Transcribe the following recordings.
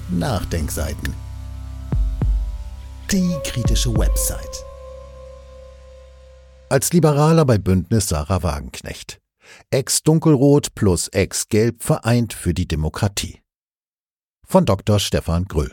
Nachdenkseiten. Die kritische Website. Als Liberaler bei Bündnis Sahra Wagenknecht. Ex-Dunkelrot plus Ex-Gelb vereint für die Demokratie. Von Dr. Stefan Gröhl.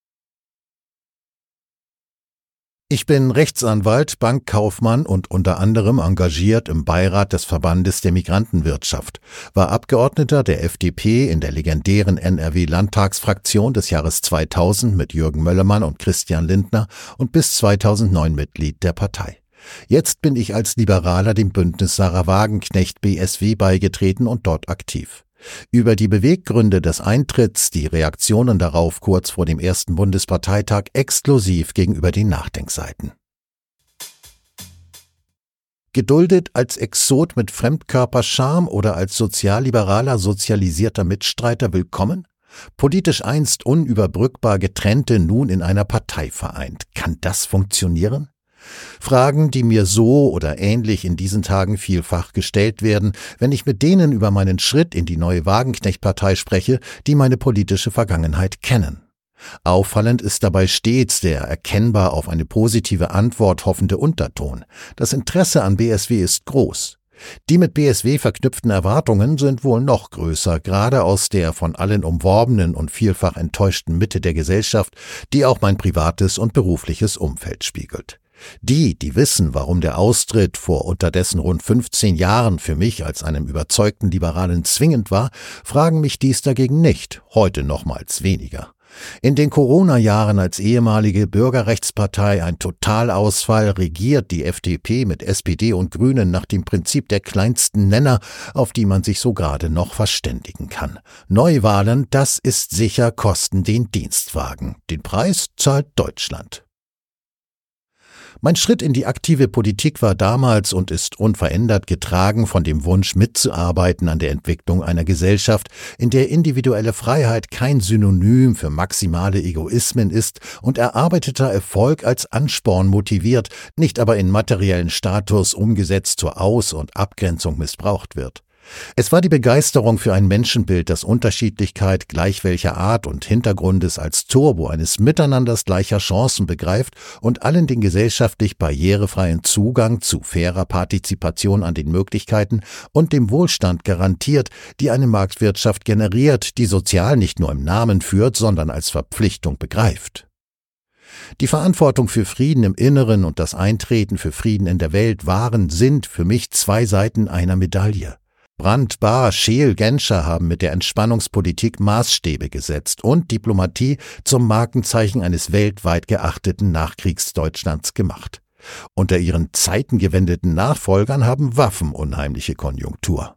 Ich bin Rechtsanwalt, Bankkaufmann und unter anderem engagiert im Beirat des Verbandes der Migrantenwirtschaft, war Abgeordneter der FDP in der legendären NRW-Landtagsfraktion des Jahres 2000 mit Jürgen Möllermann und Christian Lindner und bis 2009 Mitglied der Partei. Jetzt bin ich als Liberaler dem Bündnis Sahra Wagenknecht BSW beigetreten und dort aktiv. Über die Beweggründe des Eintritts, die Reaktionen darauf kurz vor dem ersten Bundesparteitag exklusiv gegenüber den Nachdenkseiten. Geduldet als Exot mit Fremdkörperscham oder als sozialliberaler sozialisierter Mitstreiter willkommen? Politisch einst unüberbrückbar getrennte, nun in einer Partei vereint. Kann das funktionieren? Fragen, die mir so oder ähnlich in diesen Tagen vielfach gestellt werden, wenn ich mit denen über meinen Schritt in die neue Wagenknecht-Partei spreche, die meine politische Vergangenheit kennen. Auffallend ist dabei stets der erkennbar auf eine positive Antwort hoffende Unterton. Das Interesse an BSW ist groß. Die mit BSW verknüpften Erwartungen sind wohl noch größer, gerade aus der von allen umworbenen und vielfach enttäuschten Mitte der Gesellschaft, die auch mein privates und berufliches Umfeld spiegelt. Die wissen, warum der Austritt vor unterdessen rund 15 Jahren für mich als einem überzeugten Liberalen zwingend war, fragen mich dies dagegen nicht, heute nochmals weniger. In den Corona-Jahren als ehemalige Bürgerrechtspartei ein Totalausfall regiert die FDP mit SPD und Grünen nach dem Prinzip der kleinsten Nenner, auf die man sich so gerade noch verständigen kann. Neuwahlen, das ist sicher, kosten den Dienstwagen. Den Preis zahlt Deutschland. Mein Schritt in die aktive Politik war damals und ist unverändert getragen von dem Wunsch mitzuarbeiten an der Entwicklung einer Gesellschaft, in der individuelle Freiheit kein Synonym für maximale Egoismen ist und erarbeiteter Erfolg als Ansporn motiviert, nicht aber in materiellen Status umgesetzt zur Aus- und Abgrenzung missbraucht wird. Es war die Begeisterung für ein Menschenbild, das Unterschiedlichkeit gleich welcher Art und Hintergrundes als Turbo eines Miteinanders gleicher Chancen begreift und allen den gesellschaftlich barrierefreien Zugang zu fairer Partizipation an den Möglichkeiten und dem Wohlstand garantiert, die eine Marktwirtschaft generiert, die sozial nicht nur im Namen führt, sondern als Verpflichtung begreift. Die Verantwortung für Frieden im Inneren und das Eintreten für Frieden in der Welt sind für mich zwei Seiten einer Medaille. Brandt, Bahr, Scheel, Genscher haben mit der Entspannungspolitik Maßstäbe gesetzt und Diplomatie zum Markenzeichen eines weltweit geachteten Nachkriegsdeutschlands gemacht. Unter ihren zeitengewendeten Nachfolgern haben Waffen unheimliche Konjunktur.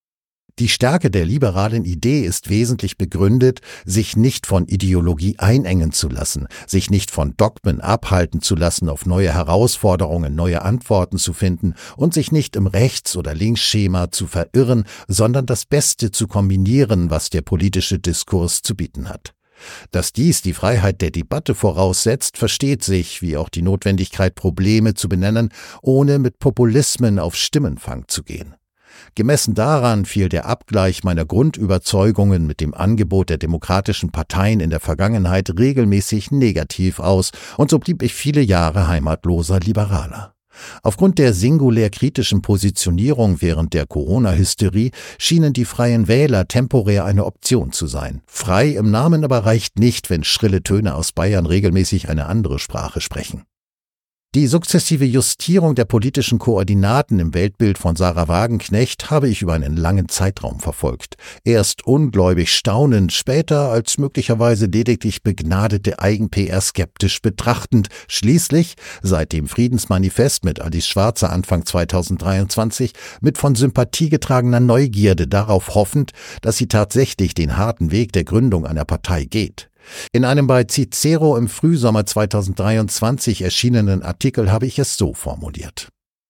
Die Stärke der liberalen Idee ist wesentlich begründet, sich nicht von Ideologie einengen zu lassen, sich nicht von Dogmen abhalten zu lassen, auf neue Herausforderungen neue Antworten zu finden und sich nicht im Rechts- oder Linksschema zu verirren, sondern das Beste zu kombinieren, was der politische Diskurs zu bieten hat. Dass dies die Freiheit der Debatte voraussetzt, versteht sich, wie auch die Notwendigkeit, Probleme zu benennen, ohne mit Populismen auf Stimmenfang zu gehen. Gemessen daran fiel der Abgleich meiner Grundüberzeugungen mit dem Angebot der demokratischen Parteien in der Vergangenheit regelmäßig negativ aus, und so blieb ich viele Jahre heimatloser Liberaler. Aufgrund der singulär kritischen Positionierung während der Corona-Hysterie schienen die Freien Wähler temporär eine Option zu sein. Frei im Namen aber reicht nicht, wenn schrille Töne aus Bayern regelmäßig eine andere Sprache sprechen. Die sukzessive Justierung der politischen Koordinaten im Weltbild von Sahra Wagenknecht habe ich über einen langen Zeitraum verfolgt. Erst ungläubig staunend, später als möglicherweise lediglich begnadete Eigen-PR skeptisch betrachtend, schließlich, seit dem Friedensmanifest mit Alice Schwarzer Anfang 2023, mit von Sympathie getragener Neugierde darauf hoffend, dass sie tatsächlich den harten Weg der Gründung einer Partei geht. In einem bei Cicero im Frühsommer 2023 erschienenen Artikel habe ich es so formuliert: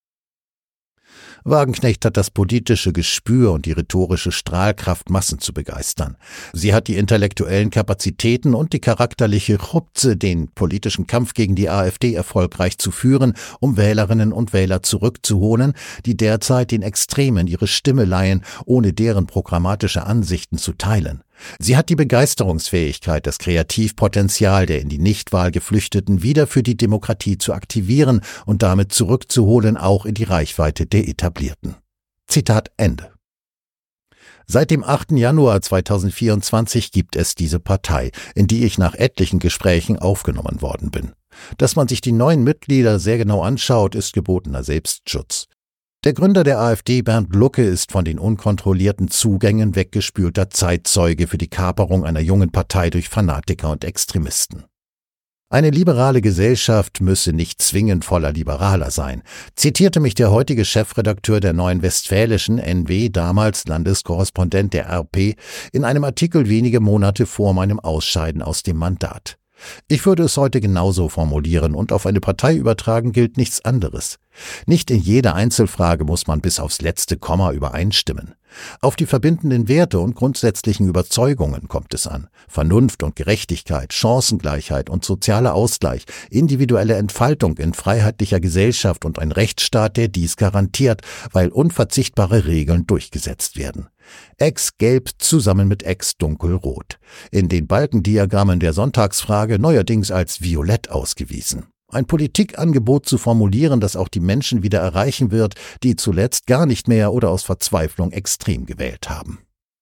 Wagenknecht hat das politische Gespür und die rhetorische Strahlkraft, Massen zu begeistern. Sie hat die intellektuellen Kapazitäten und die charakterliche Chupze, den politischen Kampf gegen die AfD erfolgreich zu führen, um Wählerinnen und Wähler zurückzuholen, die derzeit den Extremen ihre Stimme leihen, ohne deren programmatische Ansichten zu teilen. Sie hat die Begeisterungsfähigkeit, das Kreativpotenzial der in die Nichtwahl Geflüchteten wieder für die Demokratie zu aktivieren und damit zurückzuholen, auch in die Reichweite der Etablierten. Zitat Ende. Seit dem 8. Januar 2024 gibt es diese Partei, in die ich nach etlichen Gesprächen aufgenommen worden bin. Dass man sich die neuen Mitglieder sehr genau anschaut, ist gebotener Selbstschutz. Der Gründer der AfD, Bernd Lucke, ist von den unkontrollierten Zugängen weggespülter Zeitzeuge für die Kaperung einer jungen Partei durch Fanatiker und Extremisten. Eine liberale Gesellschaft müsse nicht zwingend voller Liberaler sein, zitierte mich der heutige Chefredakteur der Neuen Westfälischen NW, damals Landeskorrespondent der RP, in einem Artikel wenige Monate vor meinem Ausscheiden aus dem Mandat. Ich würde es heute genauso formulieren und auf eine Partei übertragen gilt nichts anderes. Nicht in jeder Einzelfrage muss man bis aufs letzte Komma übereinstimmen. Auf die verbindenden Werte und grundsätzlichen Überzeugungen kommt es an. Vernunft und Gerechtigkeit, Chancengleichheit und sozialer Ausgleich, individuelle Entfaltung in freiheitlicher Gesellschaft und ein Rechtsstaat, der dies garantiert, weil unverzichtbare Regeln durchgesetzt werden. Ex-Gelb zusammen mit Ex-Dunkelrot. In den Balkendiagrammen der Sonntagsfrage neuerdings als violett ausgewiesen. Ein Politikangebot zu formulieren, das auch die Menschen wieder erreichen wird, die zuletzt gar nicht mehr oder aus Verzweiflung extrem gewählt haben.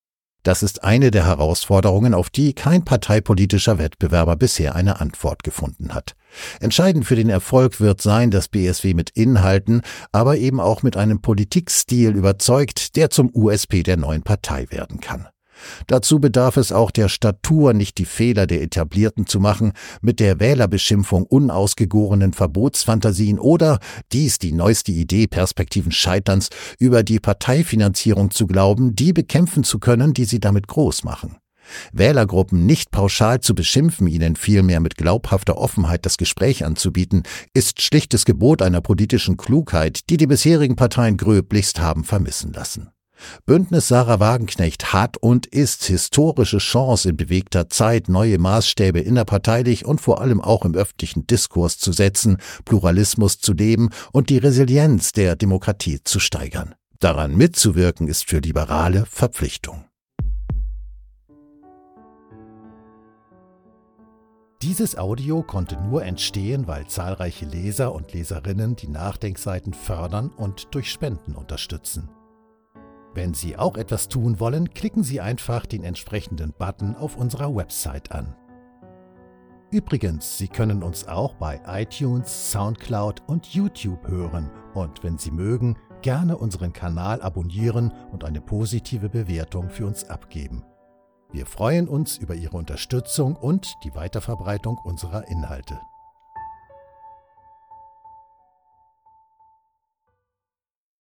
Das ist eine der Herausforderungen, auf die kein parteipolitischer Wettbewerber bisher eine Antwort gefunden hat. Entscheidend für den Erfolg wird sein, dass BSW mit Inhalten, aber eben auch mit einem Politikstil überzeugt, der zum USP der neuen Partei werden kann. Dazu bedarf es auch der Statur, nicht die Fehler der Etablierten zu machen, mit der Wählerbeschimpfung unausgegorenen Verbotsfantasien oder, dies die neueste Idee Perspektiven Scheiterns, über die Parteifinanzierung zu glauben, die bekämpfen zu können, die sie damit groß machen. Wählergruppen nicht pauschal zu beschimpfen, ihnen vielmehr mit glaubhafter Offenheit das Gespräch anzubieten, ist schlichtes Gebot einer politischen Klugheit, die die bisherigen Parteien gröblichst haben vermissen lassen. Bündnis Sarah Wagenknecht hat und ist historische Chance in bewegter Zeit, neue Maßstäbe innerparteilich und vor allem auch im öffentlichen Diskurs zu setzen, Pluralismus zu leben und die Resilienz der Demokratie zu steigern. Daran mitzuwirken ist für Liberale Verpflichtung. Dieses Audio konnte nur entstehen, weil zahlreiche Leser und Leserinnen die Nachdenkseiten fördern und durch Spenden unterstützen. Wenn Sie auch etwas tun wollen, klicken Sie einfach den entsprechenden Button auf unserer Website an. Übrigens, Sie können uns auch bei iTunes, Soundcloud und YouTube hören und wenn Sie mögen, gerne unseren Kanal abonnieren und eine positive Bewertung für uns abgeben. Wir freuen uns über Ihre Unterstützung und die Weiterverbreitung unserer Inhalte.